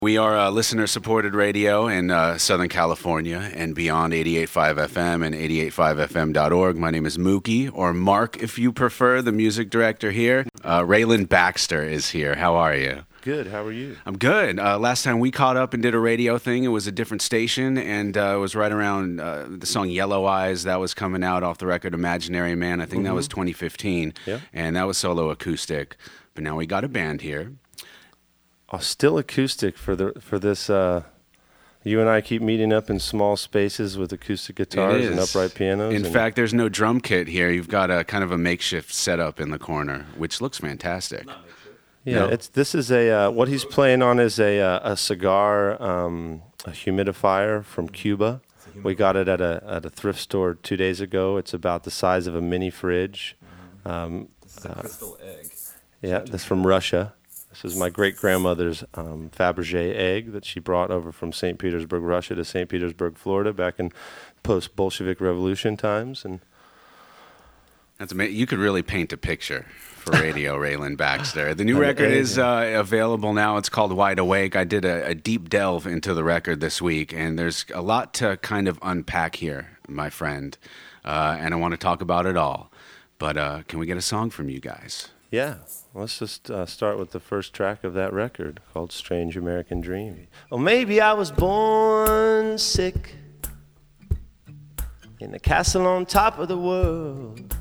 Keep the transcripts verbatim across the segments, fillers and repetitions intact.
We are uh, listener-supported radio in uh, Southern California and beyond eighty-eight point five F M and eighty-eight point five F M dot org. My name is Mookie, or Mark if you prefer, the music director here. Uh, Raylan Baxter is here. How are you? Good. How are you? I'm good. Uh, last time we caught up and did a radio thing, it was a different station, and uh, it was right around uh, the song Yellow Eyes. That was coming out off the record Imaginary Man. I think mm-hmm. that was twenty fifteen, yeah. And that was solo acoustic. But now we got a band here. Oh, still acoustic for the for this. Uh, you and I keep meeting up in small spaces with acoustic guitars and upright pianos. In fact, there's no drum kit here. You've got a kind of a makeshift setup in the corner, which looks fantastic. Yeah, no? it's this is a uh, what he's playing on is a uh, a cigar um, a humidifier from Cuba. We got it at a at a thrift store two days ago. It's about the size of a mini fridge. Um, this is a crystal uh, egg. Yeah, this is from Russia. This is my great-grandmother's um, Fabergé egg that she brought over from Saint Petersburg, Russia to Saint Petersburg, Florida back in post-Bolshevik Revolution times. And That's amazing. You could really paint a picture for radio, Raylan Baxter. The new record is uh, available now. It's called Wide Awake. I did a, a deep delve into the record this week, and there's a lot to kind of unpack here, my friend, uh, and I want to talk about it all. But uh, can we get a song from you guys? Yeah. Let's just uh, start with the first track of that record called Strange American Dream. Well, maybe I was born sick in the castle on top of the world.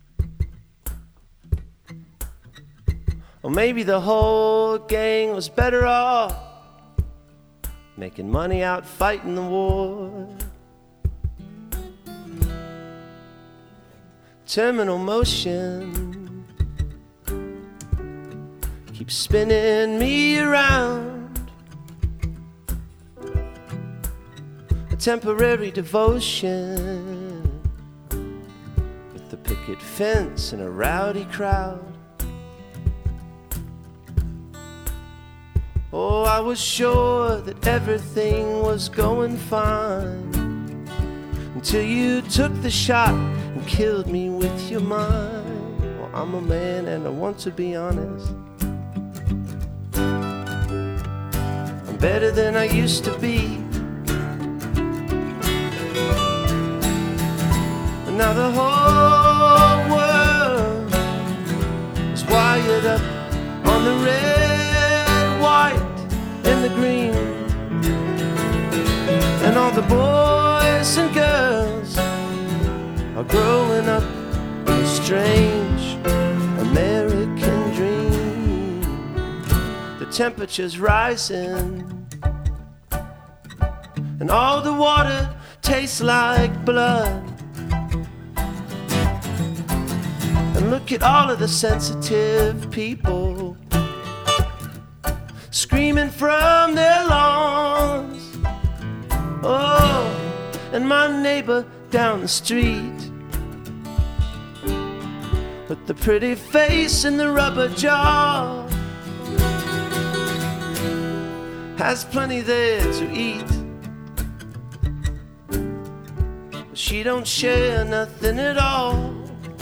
Or maybe the whole gang was better off making money out fighting the war. Terminal motion keep spinning me around. A temporary devotion with the picket fence and a rowdy crowd. Oh, I was sure that everything was going fine until you took the shot and killed me with your mind. Well, I'm a man and I want to be honest. Better than I used to be. And now the whole world is wired up on the red, white, and the green. And all the boys and girls are growing up in a strange American dream. The temperature's rising, and all the water tastes like blood. And look at all of the sensitive people screaming from their lawns. Oh, and my neighbor down the street with the pretty face and the rubber jaw has plenty there to eat. She don't share nothing at all.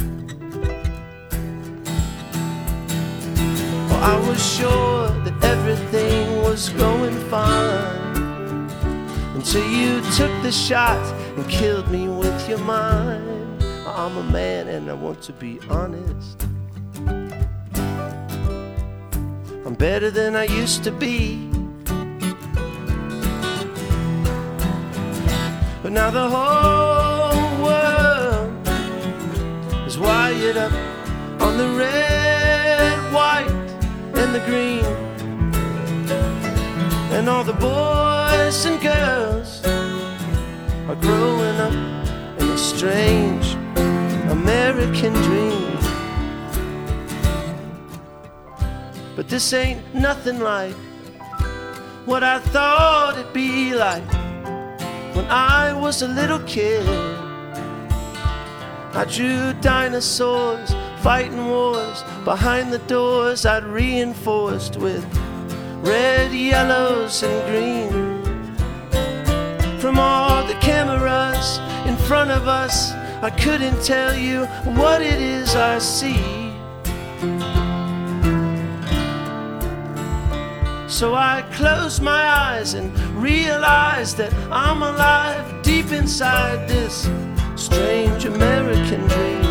Oh, I was sure that everything was going fine until you took the shot and killed me with your mind. I'm a man and I want to be honest. I'm better than I used to be. But now the whole world is wired up on the red, white, and the green. And all the boys and girls are growing up in a strange American dream. But this ain't nothing like what I thought it'd be like when I was a little kid. I drew dinosaurs fighting wars behind the doors I'd reinforced with red, yellows, and green. From all the cameras in front of us, I couldn't tell you what it is I see. So I close my eyes and realize that I'm alive deep inside this strange American dream.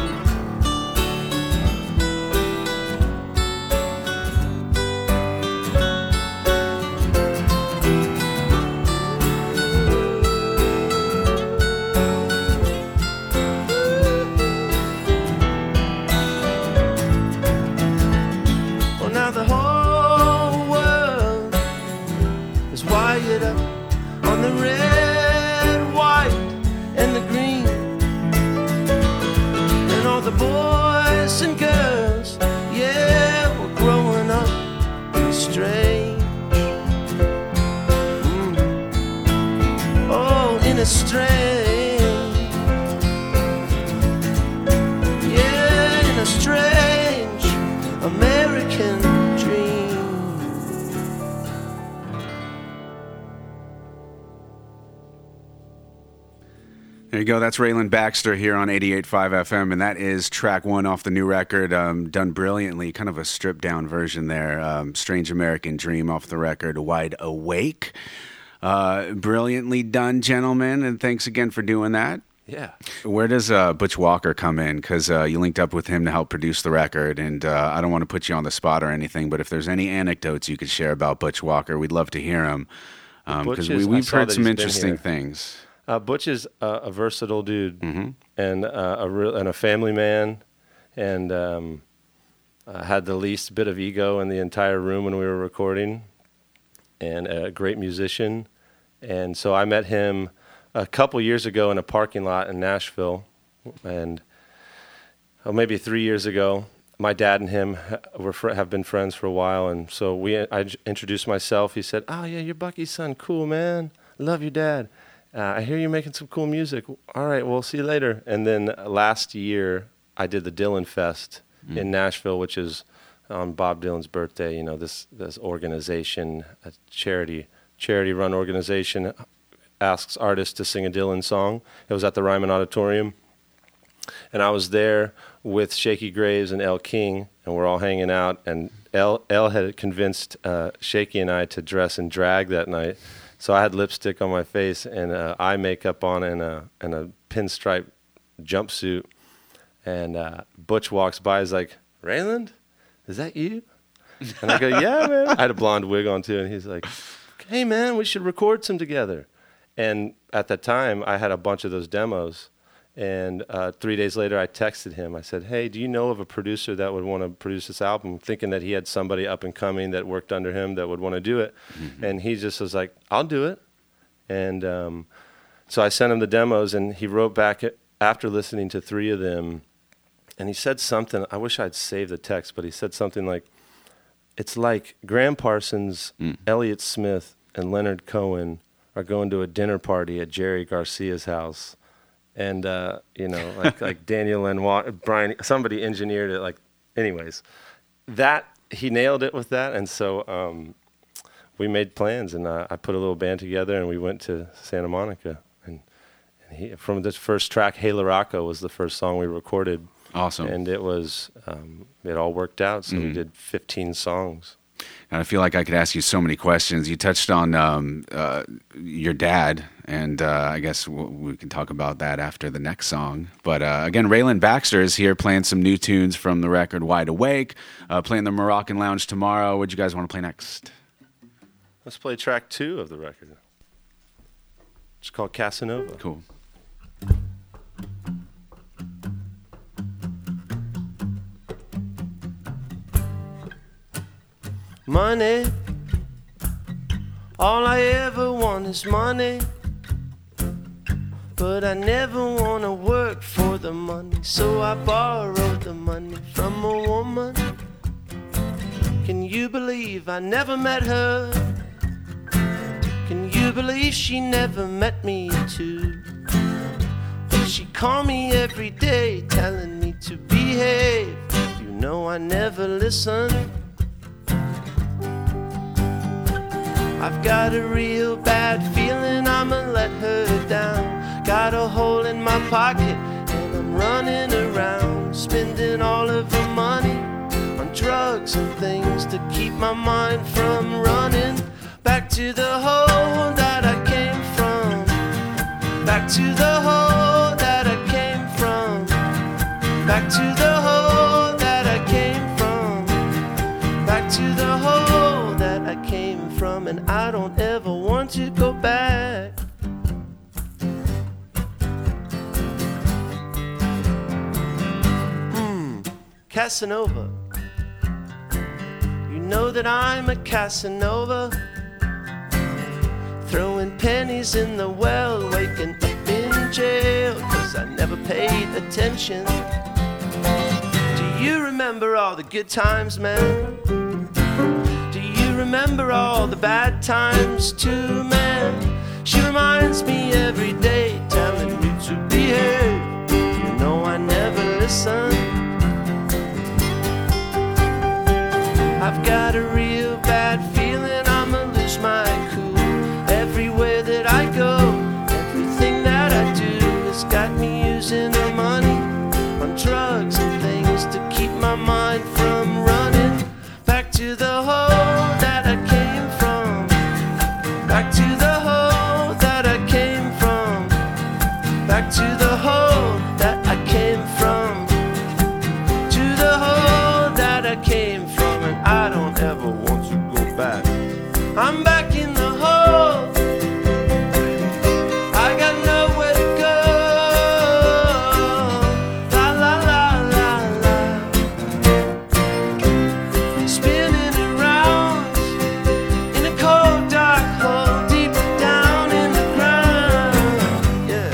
There you go. That's Raylan Baxter here on eighty-eight point five F M, and that is track one off the new record, um, done brilliantly, kind of a stripped-down version there. Um, Strange American Dream off the record, Wide Awake. Uh, brilliantly done, gentlemen, and thanks again for doing that. Yeah. Where does uh, Butch Walker come in? Because uh, you linked up with him to help produce the record, and uh, I don't want to put you on the spot or anything, but if there's any anecdotes you could share about Butch Walker, we'd love to hear them, because um, we, we've heard some interesting things. Uh, Butch is uh, a versatile dude, mm-hmm. and uh, a real, and a family man, and um, uh, had the least bit of ego in the entire room when we were recording, and a great musician. And so I met him a couple years ago in a parking lot in Nashville, and oh, maybe three years ago. My dad and him were fr- have been friends for a while, and so we I introduced myself. He said, "Oh yeah, you're Bucky's son. Cool, man. Love your dad. Uh, I hear you're making some cool music. All right, we'll see you later." And then last year, I did the Dylan Fest mm. in Nashville, which is on Bob Dylan's birthday. You know, this this organization, a charity charity run organization, asks artists to sing a Dylan song. It was at the Ryman Auditorium, and I was there with Shaky Graves and Elle King, and we're all hanging out. And Elle, Elle had convinced uh, Shaky and I to dress in drag that night. So I had lipstick on my face and uh, eye makeup on and a, and a pinstripe jumpsuit. And uh, Butch walks by, he's like, "Raylan, is that you?" And I go, "Yeah, man." I had a blonde wig on too, and he's like, "Hey, man, we should record some together." And at that time, I had a bunch of those demos. And uh, three days later, I texted him. I said, "Hey, do you know of a producer that would want to produce this album?" Thinking that he had somebody up and coming that worked under him that would want to do it. Mm-hmm. And he just was like, "I'll do it." And um, so I sent him the demos, and he wrote back after listening to three of them. And he said something. I wish I'd saved the text, but he said something like, "It's like Graham Parsons, mm. Elliott Smith, and Leonard Cohen are going to a dinner party at Jerry Garcia's house." And, uh, you know, like like Daniel Lanois, Brian, somebody engineered it. Like, anyways, that, he nailed it with that. And so um, we made plans, and uh, I put a little band together, and we went to Santa Monica. And, and he, from this first track, Hey LaRocco was the first song we recorded. Awesome. And it was, um, it all worked out. So mm-hmm. we did fifteen songs. And I feel like I could ask you so many questions. You touched on um, uh, your dad, and uh, I guess w- we can talk about that after the next song. But uh, again, Raylan Baxter is here playing some new tunes from the record Wide Awake, uh, playing the Moroccan Lounge tomorrow. What do you guys want to play next? Let's play track two of the record. It's called Casanova. Cool. Money, all I ever want is money, but I never want to work for the money, so I borrowed the money from a woman. Can you believe I never met her? Can you believe she never met me too? She called me every day telling me to behave. You know I never listen. I've got a real bad feeling I'ma let her down. Got a hole in my pocket and I'm running around, spending all of her money on drugs and things to keep my mind from running back to the hole that I came from. Back to the hole that I came from. Back to the hole that I came from. Back to the hole that I came from. And I don't ever want to go back. Hmm, Casanova. You know that I'm a Casanova. Throwing pennies in the well, waking up in jail, 'cause I never paid attention. Do you remember all the good times, man? Do you remember all the bad times too, man? She reminds me every day, telling me to behave. You know I never listen. I've got a real bad feeling I'ma lose my cool. Everywhere that I go, everything that I do has got me using the money on drugs and things to keep my mind from running back to the hole that I came from. Back to the hole that I came from. Back to the hole that I came from. To the hole that I came from, and I don't ever want to go back. I'm back in the hole. I got nowhere to go. La la la la la. Spinning around in a cold dark hole deep down in the ground. Yeah.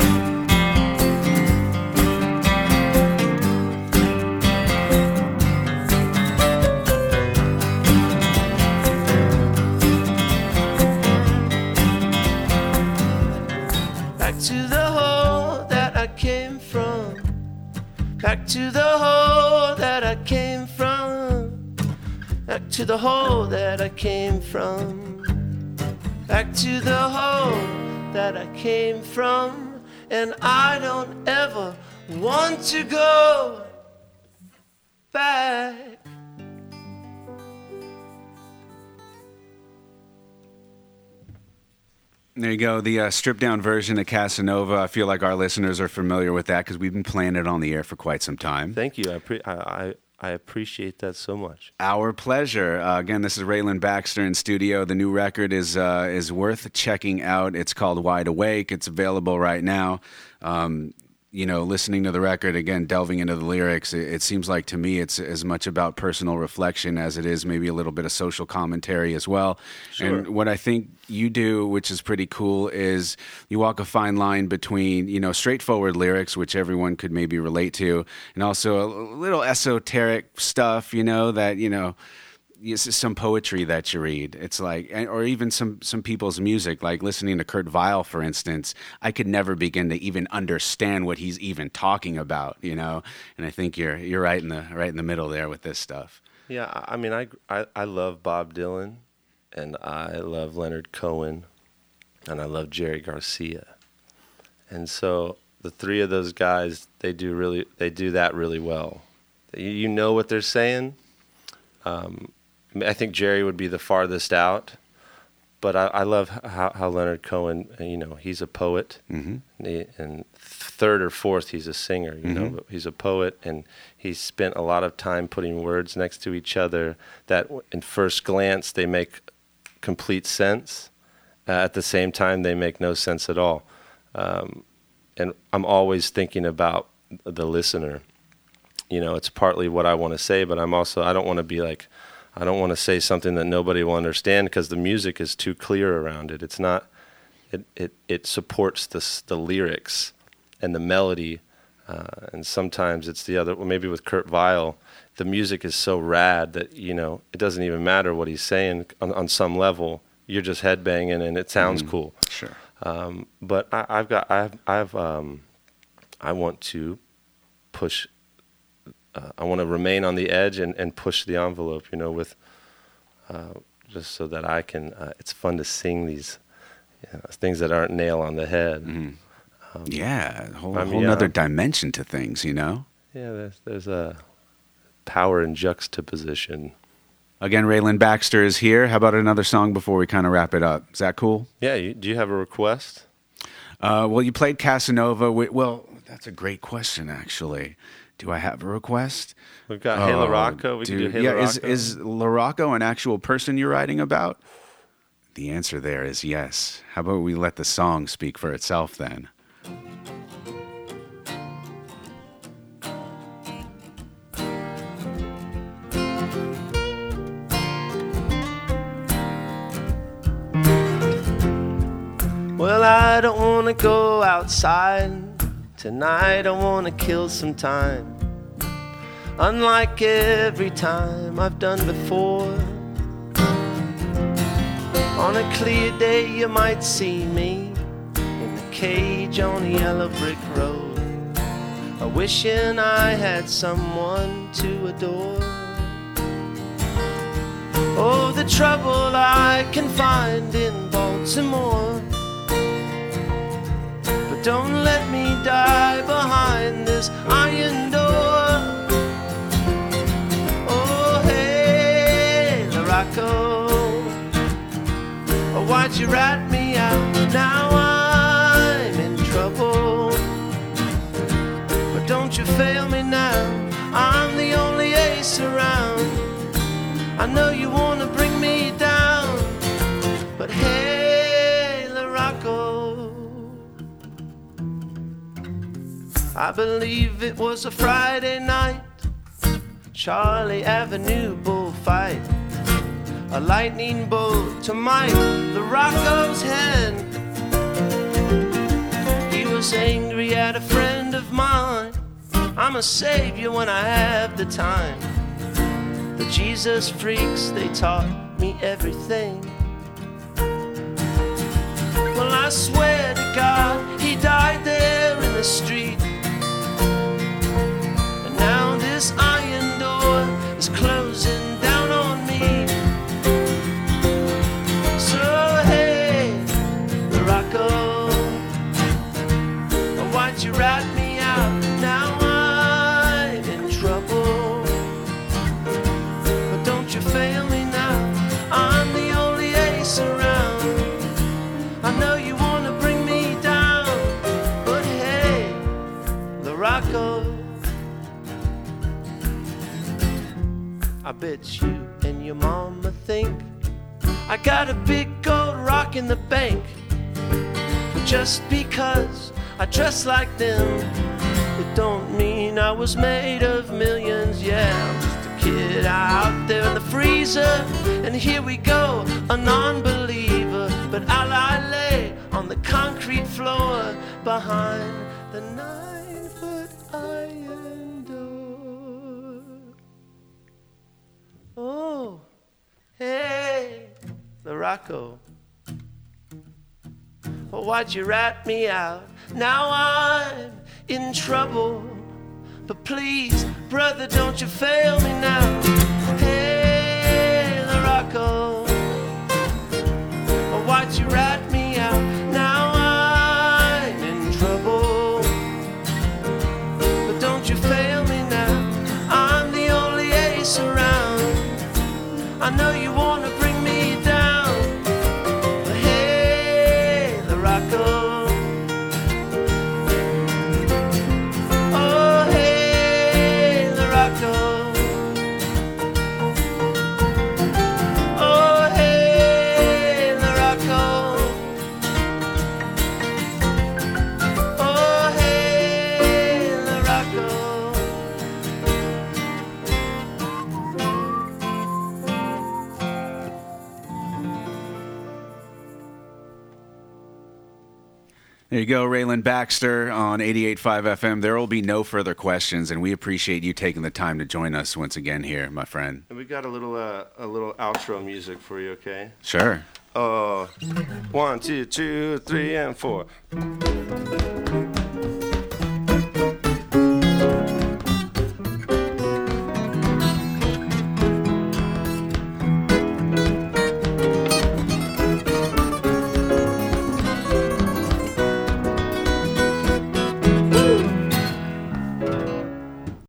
Back to the hole that I came from. Back to the hole that I came from. Back to the hole that I came from. Back to the hole that I came from. And I don't ever want to go back. There you go, the uh, stripped-down version of Casanova. I feel like our listeners are familiar with that because we've been playing it on the air for quite some time. Thank you. I, pre- I, I, I appreciate that so much. Our pleasure. Uh, again, this is Raylan Baxter in studio. The new record is uh, is worth checking out. It's called Wide Awake. It's available right now. Um, you know, listening to the record, again, delving into the lyrics, it, it seems like to me it's as much about personal reflection as it is maybe a little bit of social commentary as well. Sure. And what I think you do, which is pretty cool, is you walk a fine line between, you know, straightforward lyrics, which everyone could maybe relate to, and also a little esoteric stuff, you know, that, you know, some poetry that you read. It's like, or even some, some people's music, like listening to Kurt Weill, for instance, I could never begin to even understand what he's even talking about, you know? And I think you're, you're right in the, right in the middle there with this stuff. Yeah. I mean, I, I, I love Bob Dylan, and I love Leonard Cohen, and I love Jerry Garcia. And so the three of those guys, they do really, they do that really well. You, you know what they're saying. Um, I think Jerry would be the farthest out, but I, I love how, how Leonard Cohen, you know, he's a poet, mm-hmm. and, he, and third or fourth, he's a singer, you mm-hmm. know, but he's a poet, and he's spent a lot of time putting words next to each other that in first glance they make complete sense. Uh, at the same time, they make no sense at all. Um, and I'm always thinking about the listener. You know, it's partly what I want to say, but I'm also, I don't want to be like, I don't want to say something that nobody will understand because the music is too clear around it. It's not, it, it, it supports the, the lyrics and the melody. Uh, and sometimes it's the other, well, maybe with Kurt Weill, the music is so rad that, you know, it doesn't even matter what he's saying on, on some level. You're just headbanging and it sounds mm, cool. Sure. Um, but I, I've got, I've, I've, um, I want to push Uh, I want to remain on the edge and, and push the envelope, you know, with uh, just so that I can. Uh, it's fun to sing these you know, things that aren't nail on the head. Mm-hmm. Um, yeah, a whole, I mean, whole yeah, other dimension to things, you know. Yeah, there's there's a power in juxtaposition. Again, Raylan Baxter is here. How about another song before we kind of wrap it up? Is that cool? Yeah, you, do you have a request? Uh, well, you played Casanova. We, well, that's a great question, actually. Do I have a request? We've got Hey Oh, LaRocco. We dude. can do Hey yeah, LaRocco. is, is LaRocco an actual person you're writing about? The answer there is yes. How about we let the song speak for itself then? Well, I don't wanna go outside tonight. I wanna kill some time, unlike every time I've done before. On a clear day you might see me in the cage on a yellow brick road, a wishing I had someone to adore. Oh, the trouble I can find in Baltimore, but don't let me die behind this iron door. Oh, hey, LaRocco, why'd you rat me out? Now I'm in trouble, but don't you fail me now. I'm the only ace around. I know you wanna bring me down, but hey, LaRocco, I believe it was a Friday night, Charlie Avenue bullfight, a lightning bolt to Mike LaRocco's hand. He was angry at a friend of mine. I'm a savior when I have the time. The Jesus freaks, they taught me everything. Well, I swear to God, he died there in the street, and now this iron door is closing down on me. Why'd you rat me out? Now I'm in trouble, but don't you fail me now. I'm the only ace around. I know you wanna bring me down, but hey, LaRocco, I bet you and your mama think I got a big gold rock in the bank. But just because I dress like them, it don't mean I was made of millions. Yeah, I'm just a kid out there in the freezer, and here we go, a non-believer. But I lie lay on the concrete floor behind the nine-foot iron door. Oh, hey, LaRocco, oh, why'd you rat me out? Now I'm in trouble, but please, brother, don't you fail me now. Hey, LaRocco, oh, why'd you rat me out? Now I'm in trouble, but don't you fail me now. I'm the only ace around. I know you wanna bring me down, but hey, LaRocco, There you go, Raylan Baxter on eighty-eight point five F M. There will be no further questions, and we appreciate you taking the time to join us once again here, my friend. And we got a little uh, a little outro music for you, okay? Sure. Uh, one, two, two, three, and four.